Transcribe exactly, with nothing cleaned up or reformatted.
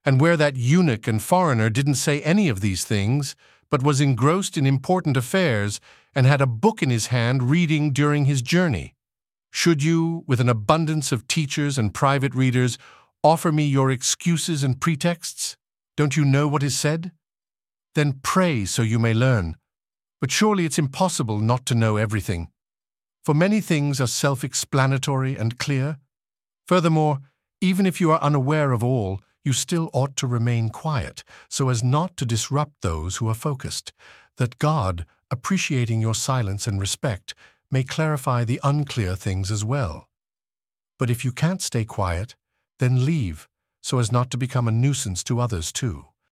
and where that eunuch and foreigner didn't say any of these things, but was engrossed in important affairs and had a book in his hand reading during his journey? Should you, with an abundance of teachers and private readers, offer me your excuses and pretexts? Don't you know what is said? Then pray so you may learn. But surely it's impossible not to know everything. For many things are self-explanatory and clear. Furthermore, even if you are unaware of all, you still ought to remain quiet, so as not to disrupt those who are focused, that God, appreciating your silence and respect, may clarify the unclear things as well. But if you can't stay quiet, then leave, so as not to become a nuisance to others too.